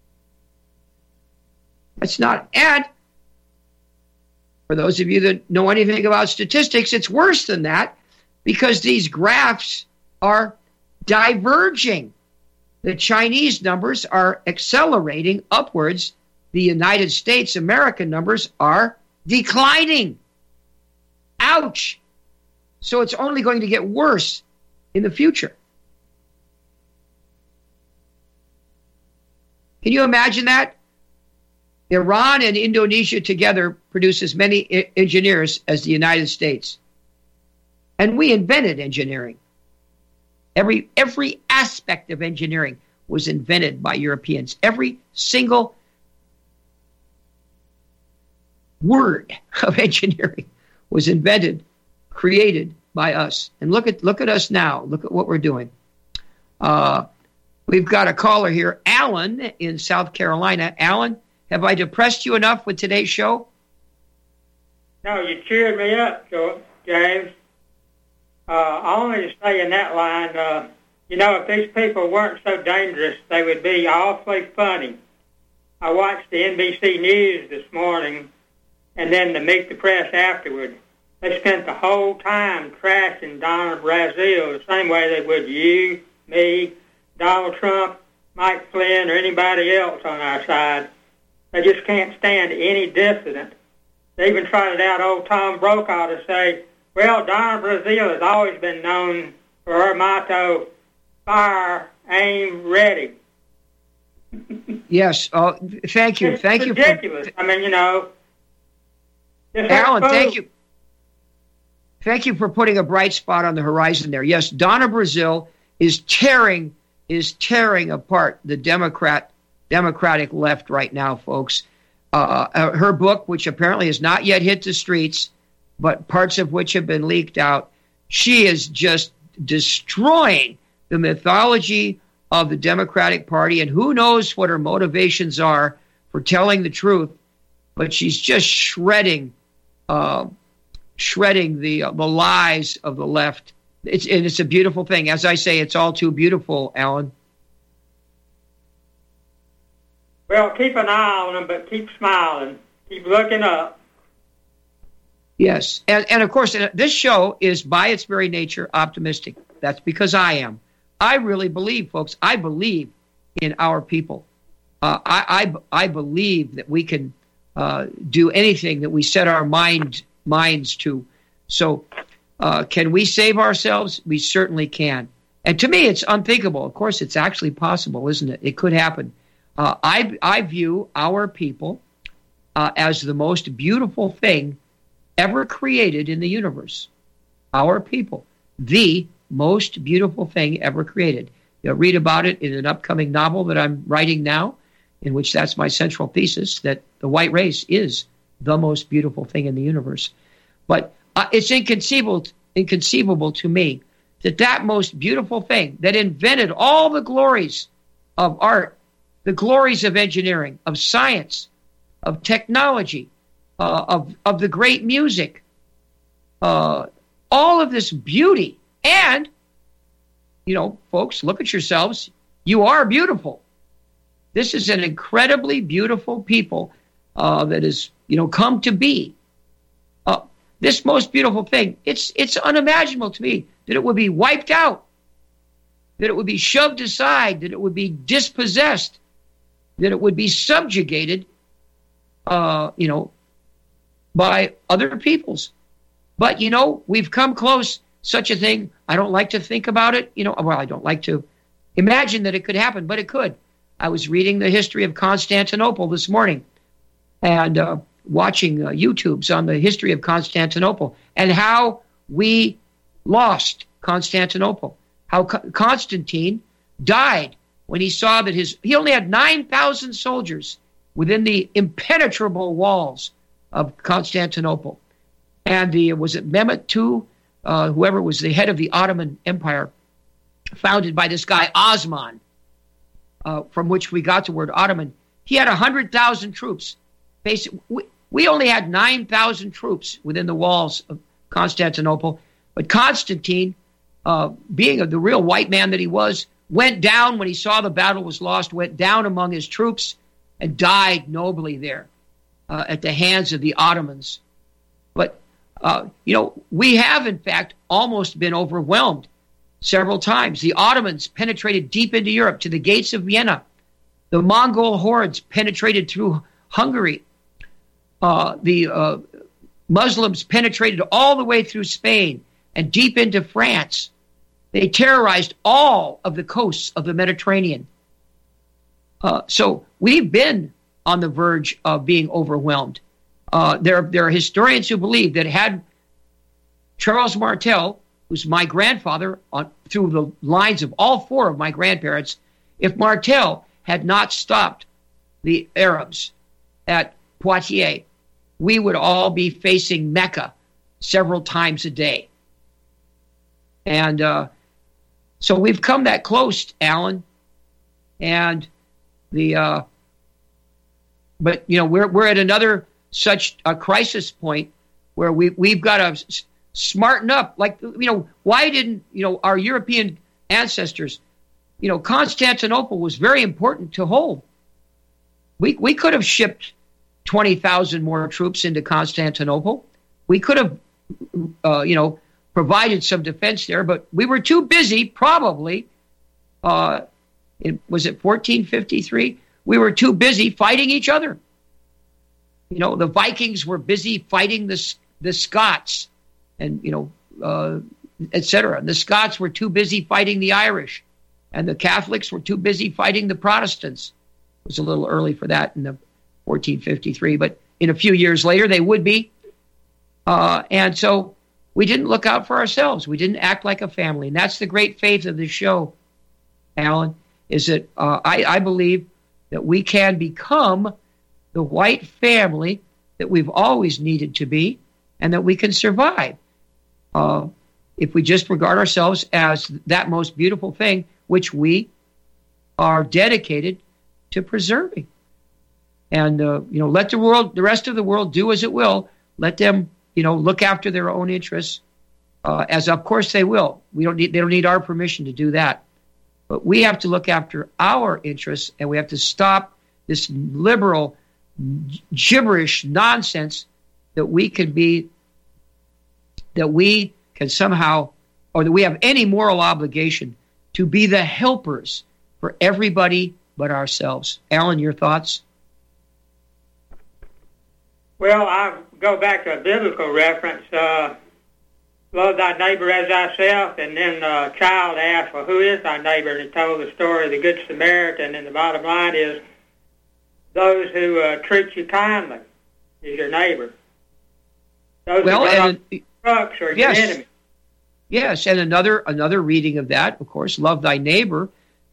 That's not, and for those of you that know anything about statistics, it's worse than that because these graphs are diverging. The Chinese numbers are accelerating upwards. The United States, American numbers are declining. Ouch. So it's only going to get worse in the future. Can you imagine that? Iran and Indonesia together produce as many engineers as the United States. And we invented engineering. Every aspect of engineering was invented by Europeans. Every single word of engineering was invented, created by us. And look at us now. Look at what we're doing. We've got a caller here, Alan in South Carolina. Alan, have I depressed you enough with today's show? No, you cheered me up, James. Only to say in that line, if these people weren't so dangerous, they would be awfully funny. I watched the NBC News this morning and then the Meet the Press afterward. they spent the whole time trashing Donna Brazile the same way they would you, me, Donald Trump, Mike Flynn, or anybody else on our side. They just can't stand any dissident. They even trotted out old Tom Brokaw to say, well, Donna Brazile has always been known for her motto, fire, aim, ready. Yes. Thank you. It's Thank you. ridiculous. I mean, you know. Alan, thank you. Thank you for putting a bright spot on the horizon there. Yes, Donna Brazile is tearing apart the Democratic left right now, folks. Her book, which apparently has not yet hit the streets, but parts of which have been leaked out, she is just destroying the mythology of the Democratic Party, and who knows what her motivations are for telling the truth, but she's just shredding the lies of the left. It's a beautiful thing. As I say, it's all too beautiful, Alan. Well, keep an eye on them, but keep smiling. Keep looking up. Yes. And of course, this show is by its very nature optimistic. That's because I am. I really believe, folks, I believe in our people. I believe that we can do anything that we set our minds to. So can we save ourselves? We certainly can. And to me, it's unthinkable. Of course, it's actually possible, isn't it? It could happen. I view our people as the most beautiful thing ever created in the universe. Our people, the most beautiful thing ever created. You'll read about it in an upcoming novel that I'm writing now, in which that's my central thesis, that the white race is the most beautiful thing in the universe. But it's inconceivable to me that most beautiful thing that invented all the glories of art, the glories of engineering, of science, of technology, of the great music, all of this beauty. And, you know, folks, look at yourselves. You are beautiful. This is an incredibly beautiful people that is, you know, come to be. This most beautiful thing, it's unimaginable to me that it would be wiped out, that it would be shoved aside, that it would be dispossessed, that it would be subjugated, you know, by other peoples. But, you know, we've come close. Such a thing, I don't like to think about it. You know, well, I don't like to imagine that it could happen, but it could. I was reading the history of Constantinople this morning and watching YouTubes on the history of Constantinople and how we lost Constantinople, how Constantine died when he saw that he only had 9,000 soldiers within the impenetrable walls of Constantinople. And was it Mehmet II? Whoever was the head of the Ottoman Empire, founded by this guy Osman, from which we got the word Ottoman. He had 100,000 troops. We only had 9,000 troops within the walls of Constantinople. But Constantine, being the real white man that he was, went down when he saw the battle was lost, went down among his troops and died nobly there at the hands of the Ottomans. But you know, we have, in fact, almost been overwhelmed several times. The Ottomans penetrated deep into Europe to the gates of Vienna. The Mongol hordes penetrated through Hungary. The Muslims penetrated all the way through Spain and deep into France. They terrorized all of the coasts of the Mediterranean. So we've been on the verge of being overwhelmed. There are historians who believe that had Charles Martel, who's my grandfather through the lines of all four of my grandparents, if Martel had not stopped the Arabs at Poitiers, we would all be facing Mecca several times a day. And so we've come that close, Alan. And but you know, we're at another such a crisis point where we've got to smarten up. Like, you know, why didn't, you know, our European ancestors, you know, Constantinople was very important to hold. We could have shipped 20,000 more troops into Constantinople. We could have provided some defense there, but we were too busy, probably. Was it 1453? We were too busy fighting each other. The Vikings were busy fighting the Scots, and etc. And the Scots were too busy fighting the Irish, and the Catholics were too busy fighting the Protestants. It was a little early for that in the 1453, but in a few years later they would be. And so we didn't look out for ourselves. We didn't act like a family, and that's the great faith of this show, Alan. Is that I believe that we can become the white family that we've always needed to be, and that we can survive if we just regard ourselves as that most beautiful thing, which we are dedicated to preserving. And let the rest of the world do as it will. Let them, look after their own interests, as of course they will. They don't need our permission to do that. But we have to look after our interests, and we have to stop this liberal gibberish nonsense that we can somehow, or that we have any moral obligation to be the helpers for everybody but ourselves. Alan, your thoughts? Well, I go back to a biblical reference. Love thy neighbor as thyself, and then a child asked, well, who is thy neighbor? And he told the story of the Good Samaritan, and the bottom line is those who treat you kindly is your neighbor. Those who trucks are your enemy. Yes, and another reading of that, of course, love thy neighbor.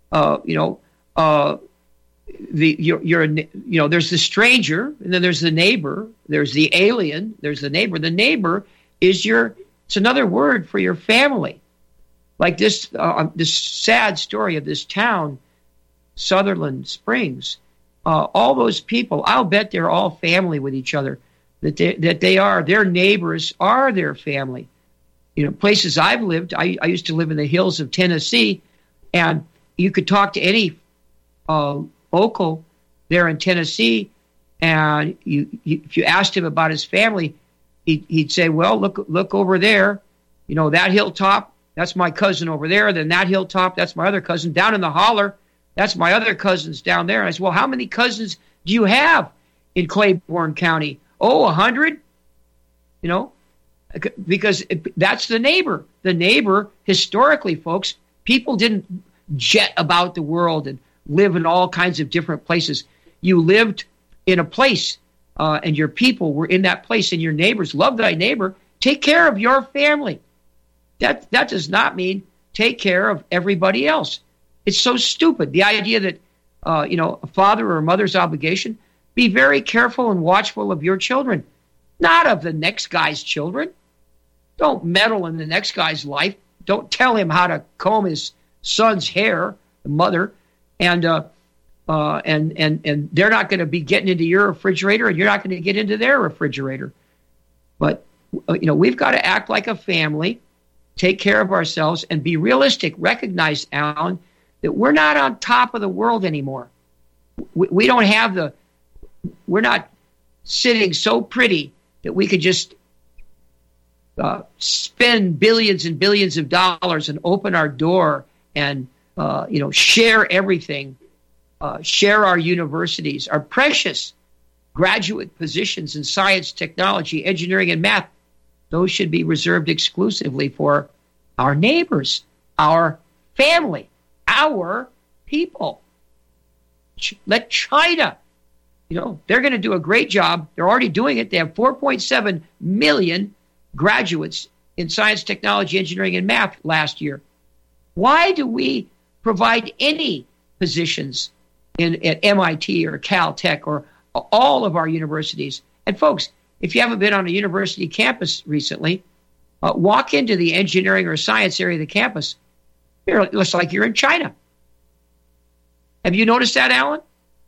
There's the stranger, and then there's the neighbor. There's the alien. There's the neighbor. The neighbor is it's another word for your family. Like this sad story of this town, Sutherland Springs. All those people, I'll bet they're all family with each other. That they are, their neighbors are their family. Places I've lived, I used to live in the hills of Tennessee, and you could talk to any local there in Tennessee, and if you asked him about his family, he'd say, well, look over there, that hilltop, that's my cousin over there. Then that hilltop, that's my other cousin. Down in the holler, that's my other cousins down there. And I said, well, how many cousins do you have in Claiborne County? 100? Because that's the neighbor. The neighbor, historically, folks, people didn't jet about the world and live in all kinds of different places. You lived in a place, and your people were in that place, and your neighbors. Love thy neighbor. Take care of your family. That does not mean take care of everybody else. It's so stupid. The idea that, a father or a mother's obligation, be very careful and watchful of your children, not of the next guy's children. Don't meddle in the next guy's life. Don't tell him how to comb his son's hair, the mother, and they're not going to be getting into your refrigerator, and you're not going to get into their refrigerator. But we've got to act like a family, take care of ourselves, and be realistic. Recognize, Alan, that we're not on top of the world anymore. We don't have we're not sitting so pretty that we could just spend billions and billions of dollars and open our door and share everything, share our universities, our precious graduate positions in science, technology, engineering, and math. Those should be reserved exclusively for our neighbors, our family, our people. Let China, they're going to do a great job. They're already doing it. They have 4.7 million graduates in science, technology, engineering, and math last year. Why do we provide any positions at MIT or Caltech or all of our universities? And folks, if you haven't been on a university campus recently, walk into the engineering or science area of the campus. It looks like you're in China. Have you noticed that, Alan?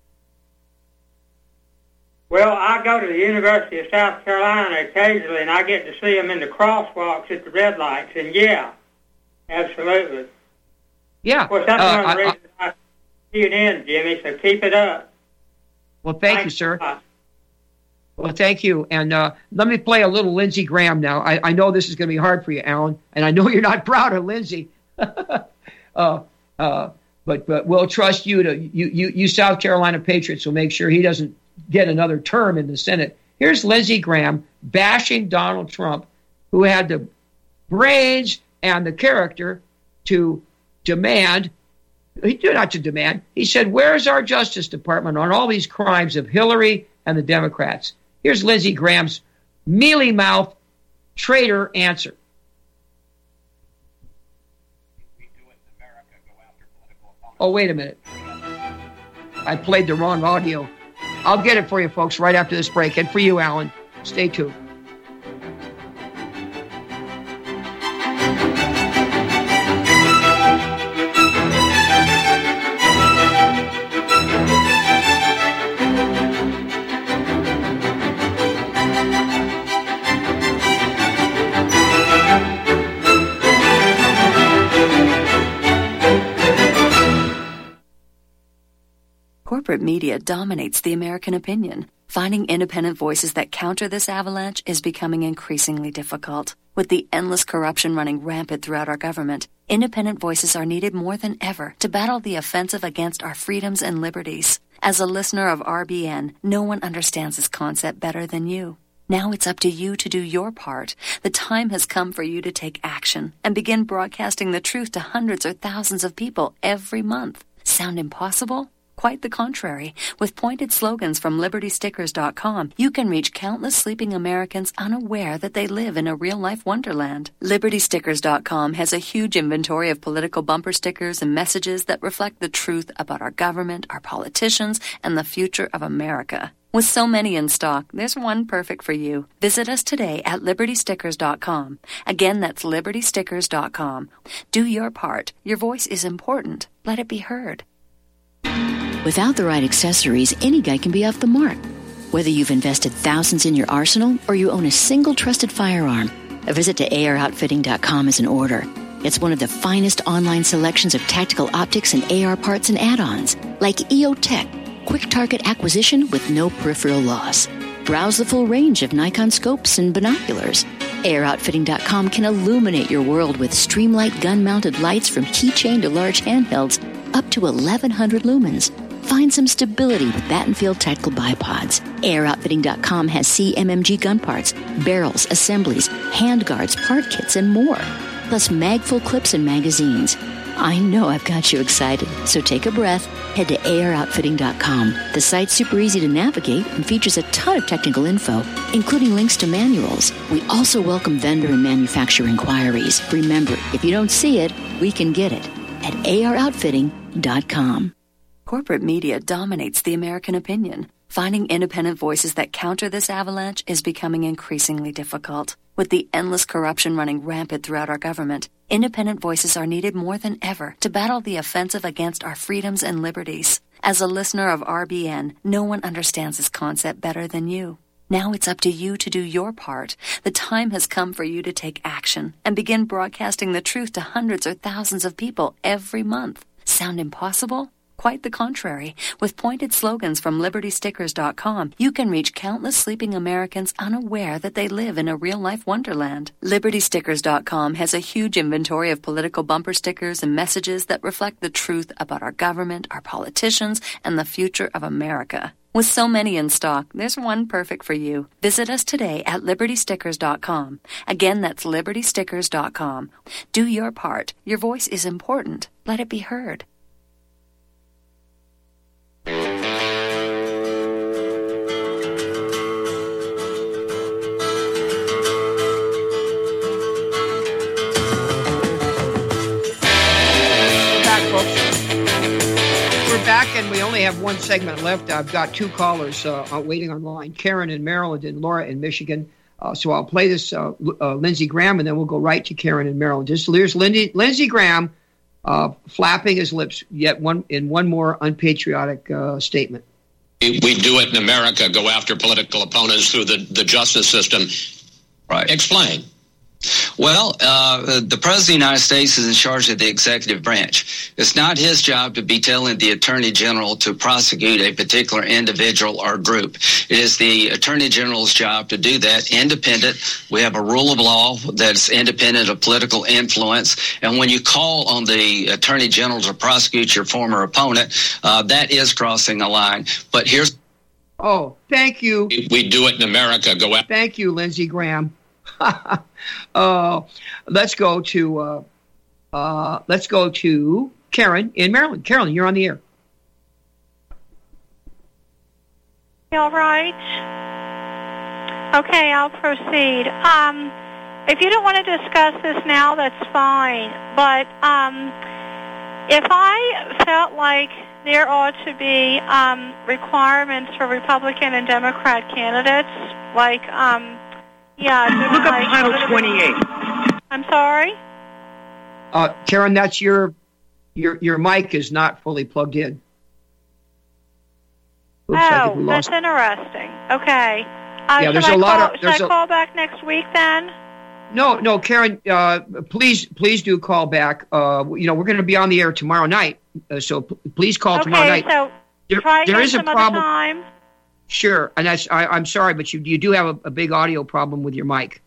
Well, I go to the University of South Carolina occasionally, and I get to see them in the crosswalks at the red lights. And yeah, absolutely. Yeah. Of course, that's one of the reasons I tune in, Jimmy, so keep it up. Well, thank you, sir. Well, thank you. And let me play a little Lindsey Graham now. I know this is going to be hard for you, Alan, and I know you're not proud of Lindsey. But we'll trust you you South Carolina Patriots will make sure he doesn't get another term in the Senate. Here's Lindsey Graham bashing Donald Trump, who had the brains and the character to demand. He said, where's our Justice Department on all these crimes of Hillary and the Democrats? Here's Lindsey Graham's mealy-mouthed traitor answer. Oh, wait a minute. I played the wrong audio. I'll get it for you, folks, right after this break. And for you, Alan, stay tuned. Corporate media dominates the American opinion. Finding independent voices that counter this avalanche is becoming increasingly difficult. With the endless corruption running rampant throughout our government, independent voices are needed more than ever to battle the offensive against our freedoms and liberties. As a listener of RBN, no one understands this concept better than you. Now it's up to you to do your part. The time has come for you to take action and begin broadcasting the truth to hundreds or thousands of people every month. Sound impossible? Quite the contrary. With pointed slogans from LibertyStickers.com, you can reach countless sleeping Americans unaware that they live in a real-life wonderland. LibertyStickers.com has a huge inventory of political bumper stickers and messages that reflect the truth about our government, our politicians, and the future of America. With so many in stock, there's one perfect for you. Visit us today at LibertyStickers.com. Again, that's LibertyStickers.com. Do your part. Your voice is important. Let it be heard. Without the right accessories, any guy can be off the mark. Whether you've invested thousands in your arsenal or you own a single trusted firearm, a visit to AROutfitting.com is in order. It's one of the finest online selections of tactical optics and AR parts and add-ons, like EOTech, quick target acquisition with no peripheral loss. Browse the full range of Nikon scopes and binoculars. AROutfitting.com can illuminate your world with Streamlight gun-mounted lights from keychain to large handhelds up to 1,100 lumens. Find some stability with Battenfield tactical bipods. AirOutfitting.com has CMMG gun parts, barrels, assemblies, handguards, part kits, and more. Plus mag-full clips and magazines. I know I've got you excited, so take a breath. Head to AirOutfitting.com. The site's super easy to navigate and features a ton of technical info, including links to manuals. We also welcome vendor and manufacturer inquiries. Remember, if you don't see it, we can get it at AirOutfitting.com. Corporate media dominates the American opinion. Finding independent voices that counter this avalanche is becoming increasingly difficult. With the endless corruption running rampant throughout our government, independent voices are needed more than ever to battle the offensive against our freedoms and liberties. As a listener of RBN, no one understands this concept better than you. Now it's up to you to do your part. The time has come for you to take action and begin broadcasting the truth to hundreds or thousands of people every month. Sound impossible? Quite the contrary. With pointed slogans from LibertyStickers.com, you can reach countless sleeping Americans unaware that they live in a real-life wonderland. LibertyStickers.com has a huge inventory of political bumper stickers and messages that reflect the truth about our government, our politicians, and the future of America. With so many in stock, there's one perfect for you. Visit us today at LibertyStickers.com. Again, that's LibertyStickers.com. Do your part. Your voice is important. Let it be heard. Back, and we only have one segment left. I've got two callers waiting online, Karen in Maryland and Laura in Michigan. So I'll play this Lindsey Graham, and then we'll go right to Karen in Maryland. Just here's Lindsey Graham flapping his lips yet one more unpatriotic statement. We do it in America, go after political opponents through the justice system. Right. Explain. Well, the President of the United States is in charge of the executive branch. It's not his job to be telling the Attorney General to prosecute a particular individual or group. It is the Attorney General's job to do that, independent. We have a rule of law that's independent of political influence. And when you call on the Attorney General to prosecute your former opponent, that is crossing a line. But here's... Oh, thank you. We do it in America. Go out. Thank you, Lindsey Graham. Let's go to Karen in Maryland. Carolyn, you're on the air. All right. Okay, I'll proceed. If you don't want to discuss this now, that's fine. But if I felt like there ought to be requirements for Republican and Democrat candidates, like look up Title 28. I'm sorry? Karen, that's your mic is not fully plugged in. That's interesting. Okay. There's a lot of... Should I call back next week then? No, Karen, please do call back. We're going to be on the air tomorrow night, so please call tomorrow night. Okay, so try there is a problem. Other time. Sure, and I'm sorry, but you do have a big audio problem with your mic.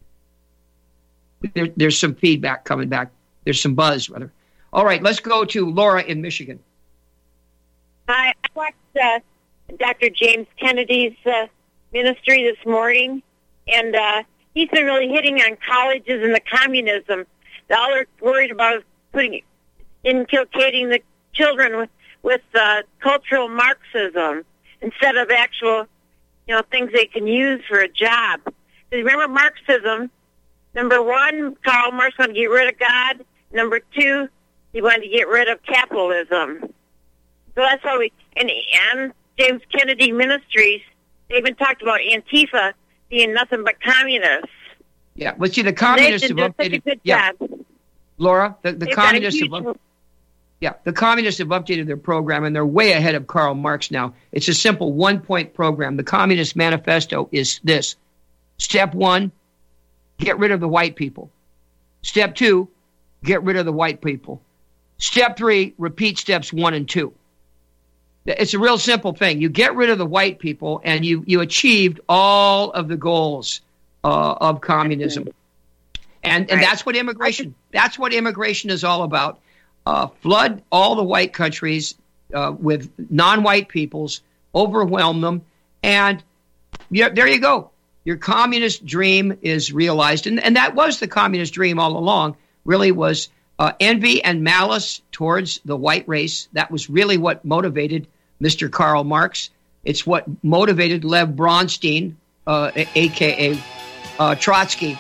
There's some feedback coming back. There's some buzz, rather. All right, let's go to Laura in Michigan. Hi, I watched Dr. James Kennedy's ministry this morning, and he's been really hitting on colleges and the communism. All they're worried about is inculcating the children with cultural Marxism instead of actual, things they can use for a job. Remember Marxism? Number one, Karl Marx wanted to get rid of God. Number two, he wanted to get rid of capitalism. So that's why and James Kennedy Ministries, they even talked about Antifa being nothing but communists. Yeah, well, see, the communists have updated. Laura, the communists have. The communists have updated their program, and they're way ahead of Karl Marx now. It's a simple one-point program. The Communist Manifesto is this. Step 1, get rid of the white people. Step 2, get rid of the white people. Step 3, repeat steps 1 and 2. It's a real simple thing. You get rid of the white people, and you achieved all of the goals of communism. And that's what immigration is all about. Flood all the white countries with non-white peoples, overwhelm them, and there you go. Your communist dream is realized. And that was the communist dream all along, really was envy and malice towards the white race. That was really what motivated Mr. Karl Marx. It's what motivated Lev Bronstein, a.k.a. Trotsky.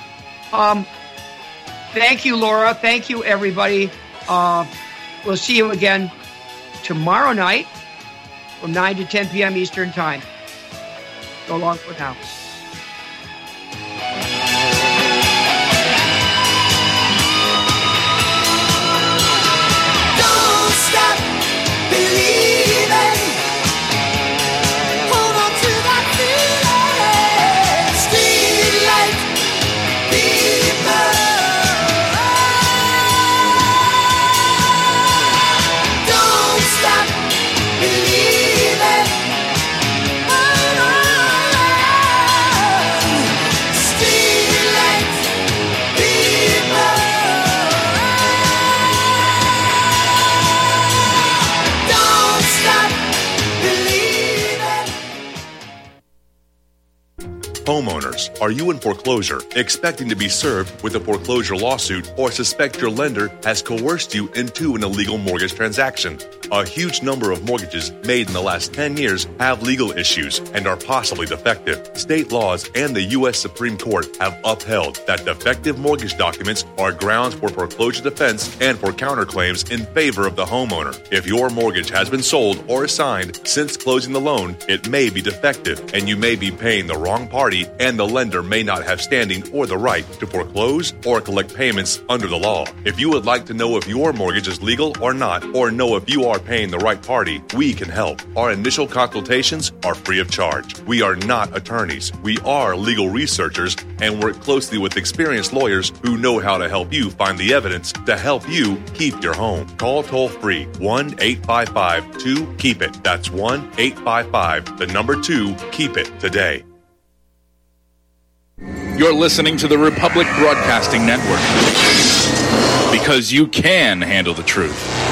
Thank you, Laura. Thank you, everybody. We'll see you again tomorrow night from 9 to 10 p.m. Eastern Time. So long for now. Don't stop believing. Hold on to that feeling. Streetlight people. Don't stop believing. Hold on. Streetlight people. Don't stop believing. Homeowners, are you in foreclosure, expecting to be served with a foreclosure lawsuit, or suspect your lender has coerced you into an illegal mortgage transaction? A huge number of mortgages made in the last 10 years have legal issues and are possibly defective. State laws and the U.S. Supreme Court have upheld that defective mortgage documents are grounds for foreclosure defense and for counterclaims in favor of the homeowner. If your mortgage has been sold or assigned since closing the loan, it may be defective and you may be paying the wrong party party, and the lender may not have standing or the right to foreclose or collect payments under the law. If you would like to know if your mortgage is legal or not, or know if you are paying the right party, we can help. Our initial consultations are free of charge. We are not attorneys. We are legal researchers and work closely with experienced lawyers who know how to help you find the evidence to help you keep your home. Call toll-free 1-855-2-KEEP-IT. That's 1-855-2-KEEP-IT today. You're listening to the Republic Broadcasting Network, because you can handle the truth.